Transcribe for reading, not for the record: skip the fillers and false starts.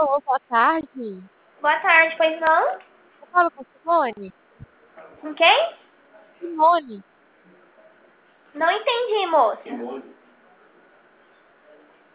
Alô, boa tarde. Boa tarde, pois não? Eu falo com Simone? Com quem? Simone, Não entendi, moça.